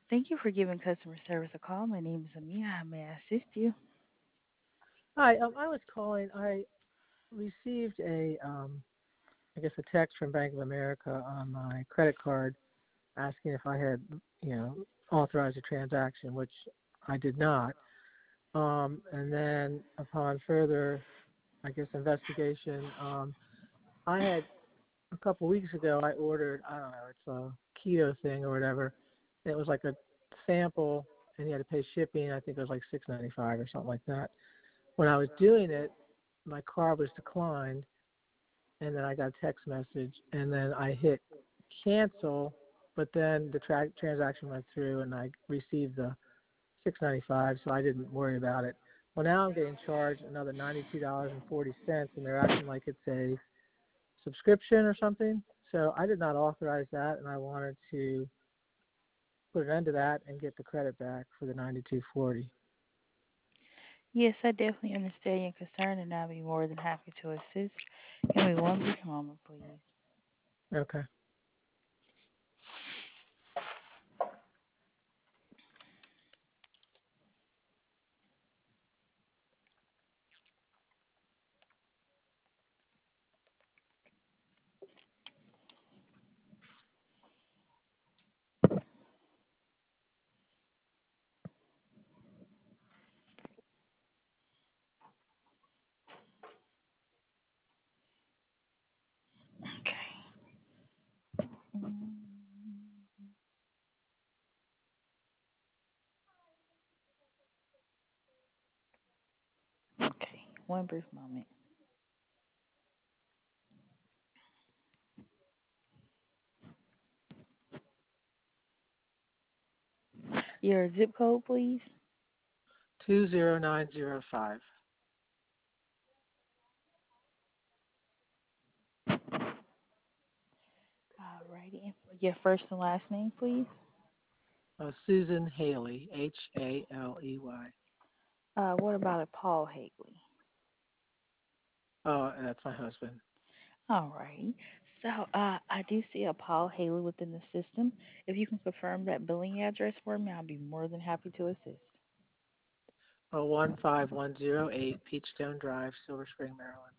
Thank you for giving customer service a call. My name is Amina. How may I assist you? Hi, I was calling. I received I guess a text from Bank of America on my credit card asking if I had, you know, authorized a transaction, which I did not. And then upon further, I guess, investigation, I had a couple weeks ago, I ordered, I don't know, it's a keto thing or whatever. And it was like a sample, and you had to pay shipping. I think it was like $6.95 or something like that. When I was doing it, my card was declined, and then I got a text message, and then I hit cancel, but then the transaction went through, and I received the 6.95, so I didn't worry about it. Well, now I'm getting charged another $92.40, and they're acting like it's a subscription or something. So I did not authorize that, and I wanted to put an end to that and get the credit back for the 92.40. Yes, I definitely understand your concern, and I'll be more than happy to assist. Give me one brief moment, please. Okay. Okay. Mm, Okay. One brief moment. Your zip code, please. 20905. Alrighty. And your first and last name, please. Susan Haley, Haley. What about a Paul Haley? Oh, that's my husband. Alrighty. So, I do see a Paul Haley within the system. If you can confirm that billing address for me, I'll be more than happy to assist. 15108 Peachstone Drive, Silver Spring, Maryland.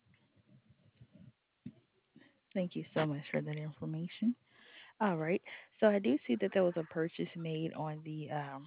Thank you so much for that information. All right. So I do see that there was a purchase made on the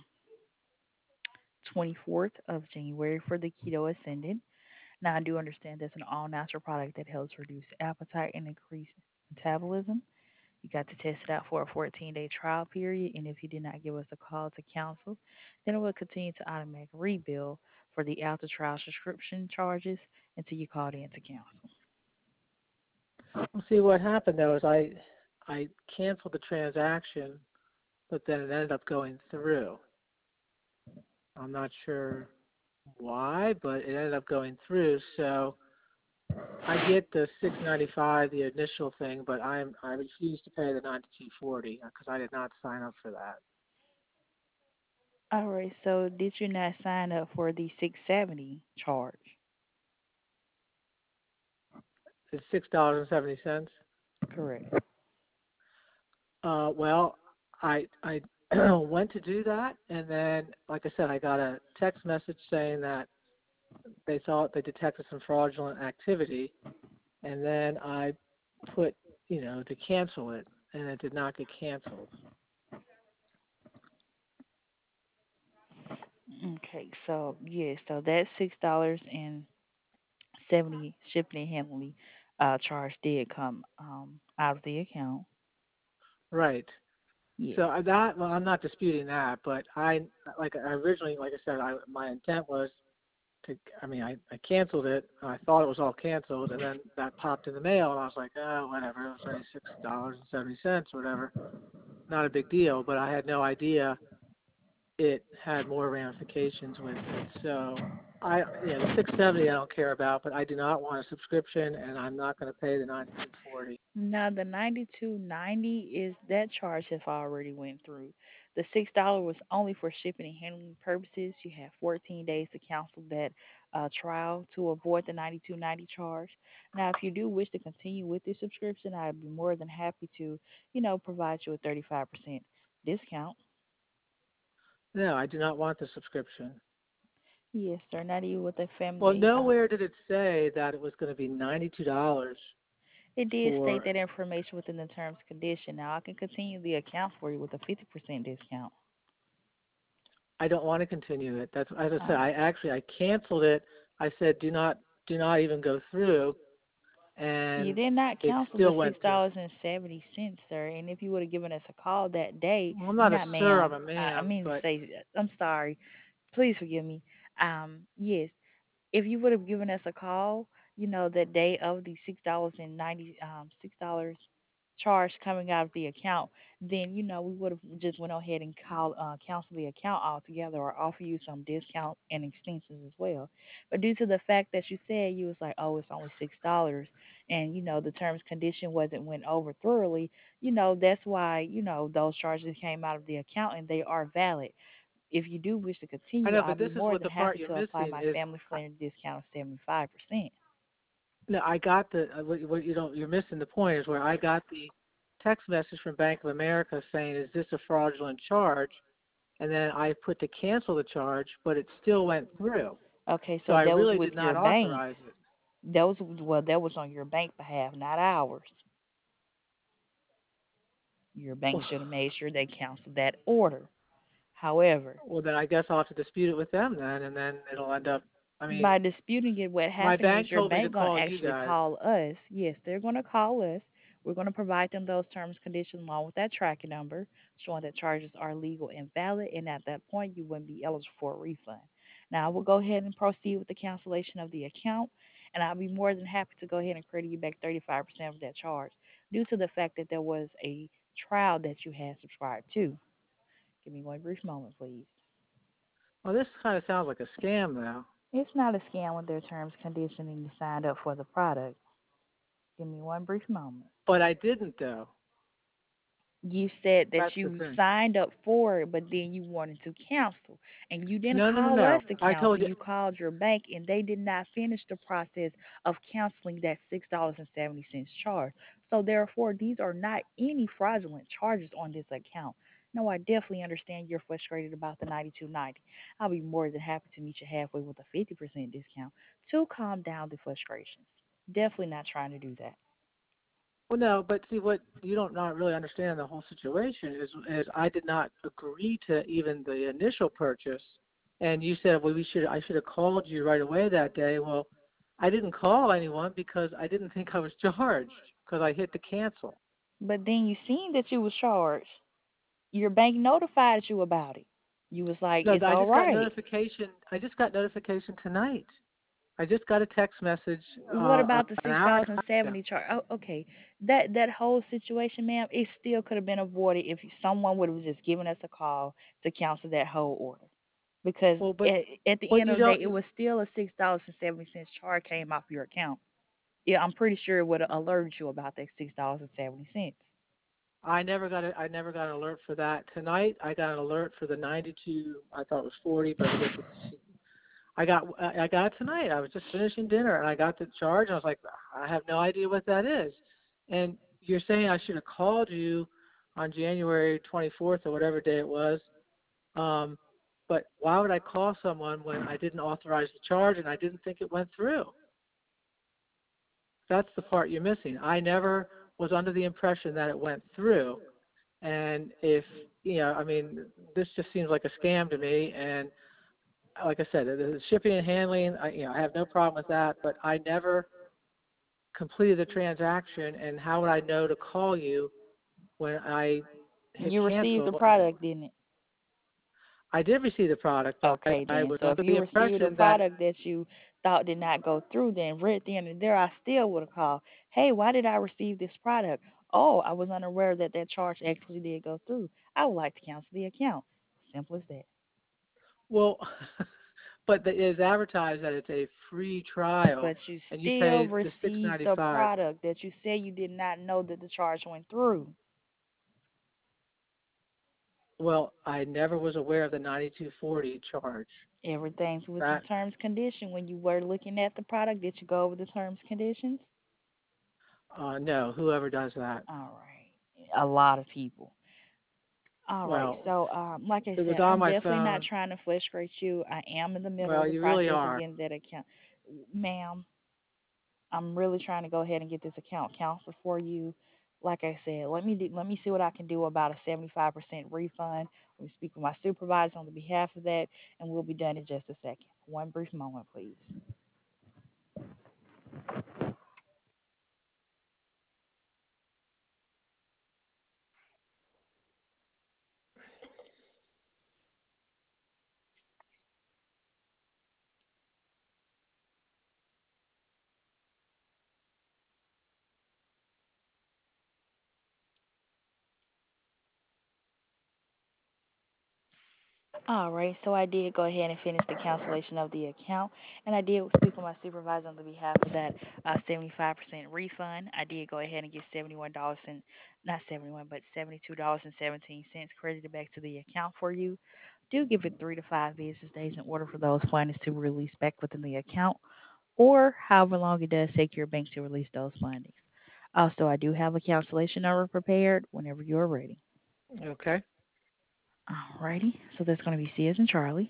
24th of January for the Keto Ascendant. Now, I do understand that's an all natural product that helps reduce appetite and increase metabolism. You got to test it out for a 14-day trial period, and if you did not give us a call to cancel, then it will continue to automatic rebill for the after trial subscription charges until you called in to cancel. Well, see, what happened though is I canceled the transaction, but then it ended up going through. I'm not sure why, but it ended up going through. So I get the 6.95, the initial thing, but I refuse to pay the 92.40 because I did not sign up for that. All right. So did you not sign up for the 670 charge? It's $6.70. Correct. Well, I went to do that, and then, like I said, I got a text message saying that they thought they detected some fraudulent activity, and then I put, to cancel it, and it did not get canceled. Okay, so yeah, so that $6.70 shipping and handling charge did come out of the account. Right. Yes. So well, I'm not disputing that, but I originally, like I said, my intent was I canceled it. I thought it was all canceled, and then that popped in the mail, and I was like, oh, whatever. It was only $6.70, whatever. Not a big deal, but I had no idea it had more ramifications with it. So the 670 I don't care about, but I do not want a subscription, and I'm not going to pay the 92.40. Now the 92.90 is that charge has already went through. The $6 was only for shipping and handling purposes. You have 14 days to cancel that trial to avoid the 92.90 charge. Now, if you do wish to continue with this subscription, I'd be more than happy to, provide you a 35% discount. No, I do not want the subscription. Yes, sir. Not even with a Well, family. nowhere did it say that it was going to be $92 It did state for. that information within the terms condition. Now I can continue the account for you with a 50% discount. I don't want to continue it. That's as I said. Oh. I canceled it. I said do not even go through, You and did not it cancel the still six went through. dollars and 70 cents, sir. And if you would have given us a call that day, Well, I'm not a not sir. I'm ma'am. a I ma'am. mean to But say, I'm sorry. Please forgive me. Yes, if you would have given us a call, that day of the $6.90 charge coming out of the account, then we would have just went ahead and cancel the account altogether or offer you some discount and extensions as well. But due to the fact that you said you was like, oh, it's only $6, and the terms condition wasn't went over thoroughly, that's why those charges came out of the account and they are valid. If you do wish to I continue, know. I'll But be this is more what than the part happy you're to apply missing my is. family friendly discount of 75%. No, I got the what you don't. You're missing the point is where I got the text message from Bank of America saying, "Is this a fraudulent charge?" And then I put to cancel the charge, but it still went through. Okay, So so I that was really with did your not bank. authorize it. That was on your bank behalf, not ours. Your bank should have made sure they canceled that order. However, Well, then I guess I'll have to dispute it with them then, and then it'll end up. I mean, by disputing it, what my happened is bank your told me to bank gonna call you actually guys. call us. Yes, they're gonna call us. We're gonna provide them those terms, conditions, along with that tracking number, showing that charges are legal and valid. And at that point, you wouldn't be eligible for a refund. Now, I will go ahead and proceed with the cancellation of the account, and I'll be more than happy to go ahead and credit you back 35% of that charge, due to the fact that there was a trial that you had subscribed to. Give me one brief moment, please. Well, this kind of sounds like a scam, though. It's not a scam with their terms, conditions, and you signed up for the product. Give me one brief moment. But I didn't, though. You said that That's the you thing. signed up for it, but then you wanted to cancel. And you didn't No, no, no, call us no. to I cancel. told you. You called your bank, and they did not finish the process of canceling that $6.70 charge. So, therefore, these are not any fraudulent charges on this account. No, I definitely understand you're frustrated about the 92.90. I'll be more than happy to meet you halfway with a 50% discount to calm down the frustrations. Definitely not trying to do that. Well, no, but see, what you don't not really understand the whole situation is I did not agree to even the initial purchase, and you said, well, we should I should have called you right away that day. Well, I didn't call anyone because I didn't think I was charged because I hit the cancel. But then you seen that you was charged. Your bank notified you about it. You was like, No, it's I all just got right. notification. I just got notification tonight. I just got a text message What about the an six hour and dollars a and half ago. seventy charge? Oh, okay. That whole situation, ma'am, it still could have been avoided if someone would have just given us a call to cancel that whole order. Because Well, at the but end you of the day, don't. it was still a $6.70 charge came off your account. Yeah, I'm pretty sure it would have alerted you about that $6.70. I never got an alert for that tonight. I got an alert for the 92. I thought it was 40, but I guess it's. I got it tonight. I was just finishing dinner and I got the charge. And I was like, I have no idea what that is. And you're saying I should have called you on January 24th or whatever day it was. Um, but why would I call someone when I didn't authorize the charge and I didn't think it went through? That's the part you're missing. I never was under the impression that it went through. And if, I mean, this just seems like a scam to me. And like I said, the shipping and handling, I have no problem with that, but I never completed the transaction. And how would I know to call you when I hit You received cancel? the product, didn't it? I did receive the product, but Okay, I then. was So if under the you received a impression that, product that you thought did not go through, then right then and there, I still would have called. Hey, why did I receive this product? Oh, I was unaware that that charge actually did go through. I would like to cancel the account. Simple as that. well, but it is advertised that it's a free trial, But you and you still pay the six received ninety the five. product that you said you did not know that the charge went through. Well, I never was aware of the 9240 charge. Everything's within That terms condition. When you were looking at the product, did you go over the terms conditions? no, whoever does that. All right. A lot of people. All right. Well, So, like I it was said, on I'm my definitely not phone. trying to frustrate you. I am in the middle Well, of the you really process of are. getting that account. Ma'am, I'm really trying to go ahead and get this account counseled for you. Like I said, let me see what I can do about a 75% refund. We speak with my supervisor on the behalf of that, and we'll be done in just a second. One brief moment, please. All right, so I did go ahead and finish the cancellation of the account, and I did speak with my supervisor on the behalf of that 75% refund. I did go ahead and get $71 and not 71, but $72.17 credited back to the account for you. Do give it 3 to 5 business days in order for those funds to release back within the account, or however long it does take your bank to release those fundings. Also, I do have a cancellation number prepared whenever you're ready. Okay. Alrighty, so that's going to be C as in Charlie,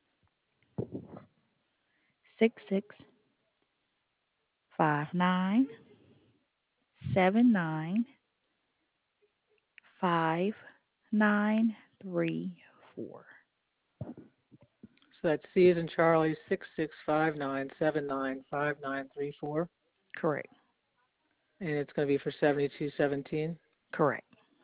6659793934. So that's C as in Charlie 6659795934, Correct. and it's going to be for 7217. Correct.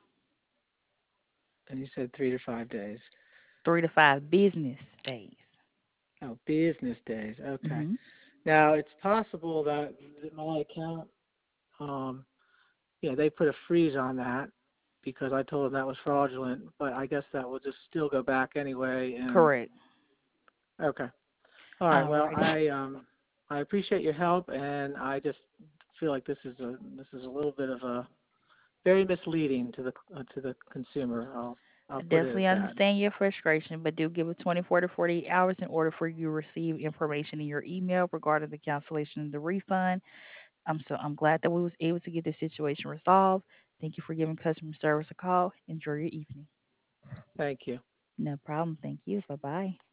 And you said 3 to 5 days. 3 to 5 business days. Oh, business days. Okay. Mhm. Now it's possible that my account, um, they put a freeze on that because I told them that was fraudulent. But I guess that will just still go back anyway. And Correct. okay. All right. Well, Alrighty. I appreciate your help, and I just feel like this is a little bit of a very misleading to the consumer. I'll I put it definitely at that. understand your frustration, but do give it 24 to 48 hours in order for you to receive information in your email regarding the cancellation and the refund. I'm glad that we was able to get this situation resolved. Thank you for giving customer service a call. Enjoy your evening. Thank you. No problem. Thank you. Bye bye.